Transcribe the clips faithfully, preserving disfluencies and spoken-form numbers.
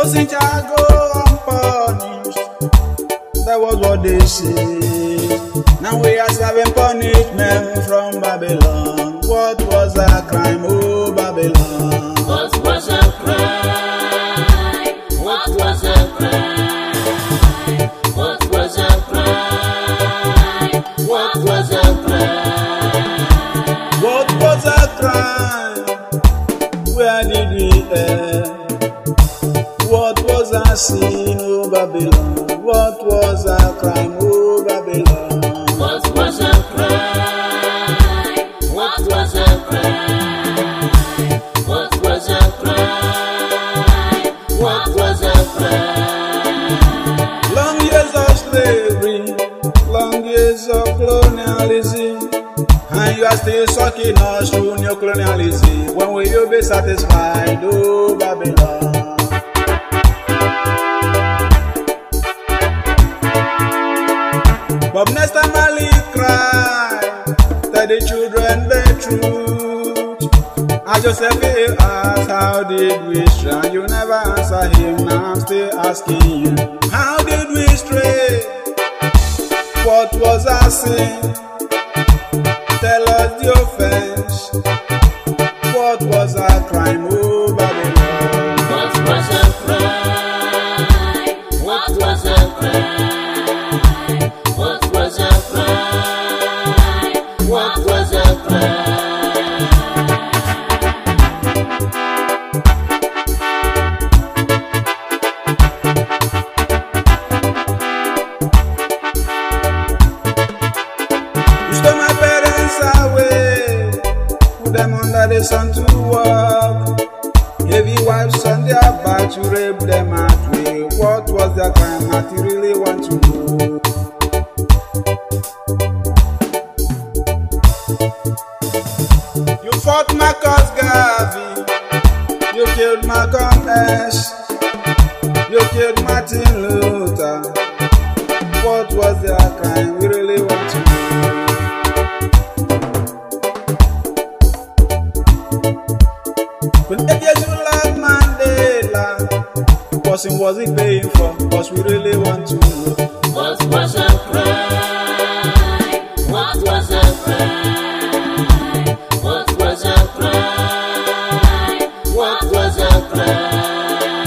So since I go unpunished, that was what they say. Now we are serving punishment from Babylon. What was our crime, oh Babylon? What was our crime? What was our crime? What was our crime? What was our crime? What was our crime? Where did we err? What was our sin, oh Babylon? What was our crime, oh Babylon? What was our crime? What was our crime? What was our crime? What was our crime? Long years of slavery, long years of colonialism, and you are still sucking us through neocolonialism. When will you be satisfied, oh Babylon? But next time Ali cried, tell the children the truth. I just feel asked, how did we stray? You never answer him, now I'm still asking you. How did we stray? What was our sin? Tell us the offense. What was our crime, oh Babylon? What was our crime? What was our crime? What was our crime? What was our crime? You stole my parents away, put them under the sun to work. Heavy wives on their back to rape them at will. What was their crime? I really want to know. You fought Marcus Garvey, you killed Malcolm X, you killed Martin Luther. What was their crime? We really want to know. When you love Mandela, what was he paying for? Because we really want to know. What was our crime? What was our crime? What was our crime? What was our crime?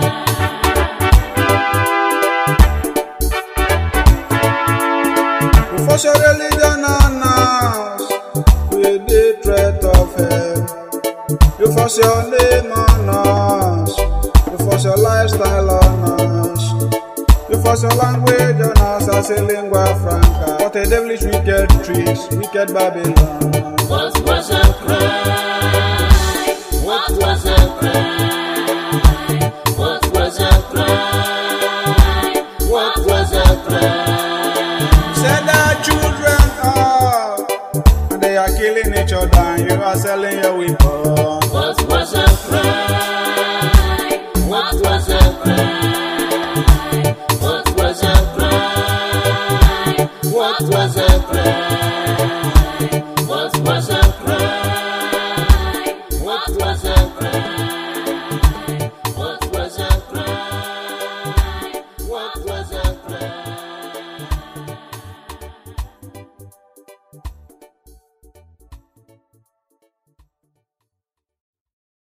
We force your religion on us with the threat of hell. You force your name on us. You force your lifestyle on us. You force your language on us as a lingua franca. What a devilish wicked tricks, wicked Babylon. What was our crime? What was our crime? What was our crime? What was our crime? Set our children up, and they are killing each other, and you are selling your weapons. What was our crime? What was our crime?